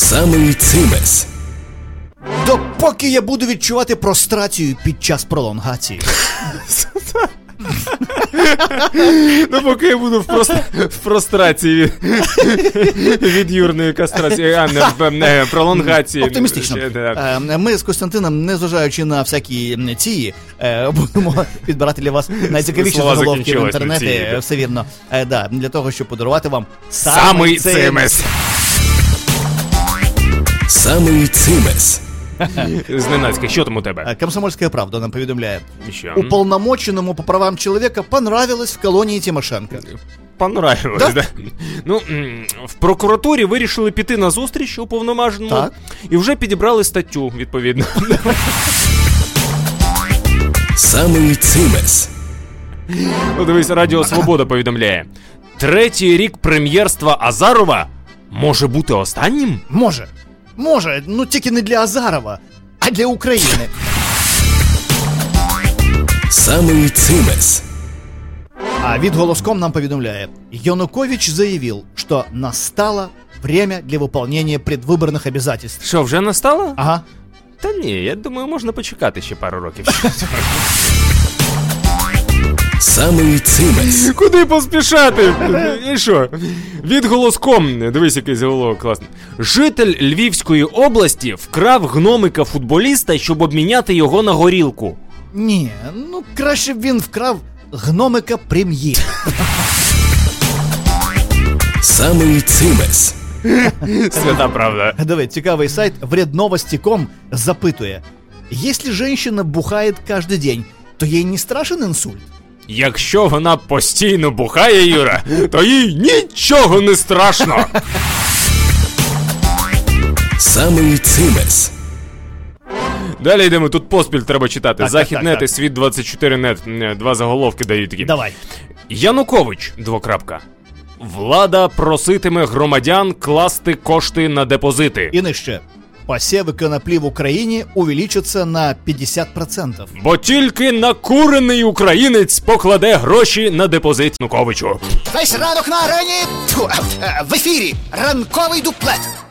Самий цимес. Допоки я буду відчувати прострацію під час пролонгації. Ну, поки я буду в прострації від юрної кастрації, а не пролонгації. Оптимістично. Ми з Костянтином, незважаючи на всякі ці, будемо підбирати для вас найцікавіші заголовки в інтернеті. Все вірно. Для того, щоб подарувати вам самий цимес. Самий цимес. Зненацька, що там у тебе? Комсомольська правда нам повідомляє. Що? Уполномоченному по правам человека понравилось в колонії Тимошенко. Понравилось, да? Ну, в прокуратурі вирішили піти на зустріч уповноваженому і вже підібрали статтю, відповідно. Самий цимес. Ну, дивись, Радіо Свобода повідомляє. 3-й рік прем'єрства Азарова може бути останнім? Може, ну тільки не для Азарова, а для України. Самый цимес. А «Голоском» нам поведомляет. Янукович заявил, что настало время для выполнения предвыборных обязательств. Що, вже настало? Ага. Та ні, я думаю, можна почекати ще пару років. Самий цимес. Куди поспішати? І що? «Голоском», дивись, який заголовок класний. Житель Львівської області вкрав гномика-футболіста, щоб обміняти його на горілку. Ні, ну краще б він вкрав гномика-прем'єр. Самий цимес. Свята правда. Диви, цікавий сайт вредновості.com запитує. Если женщина бухает каждый день, то ей не страшен інсульт? Якщо вона постійно бухає, Юра, то їй нічого не страшно. Самий цимес. Далі йдемо, тут поспіль треба читати. Західнет і так. Світ 24нет. Два заголовки дають такі. Давай. Янукович, : Влада проситиме громадян класти кошти на депозити. І нижче. Посіви коноплі в Україні увеличаться на 50%. Бо тільки накурений українець покладе гроші на депозит Януковичу. Весь ранок на арені, в ефірі ранковий дуплет.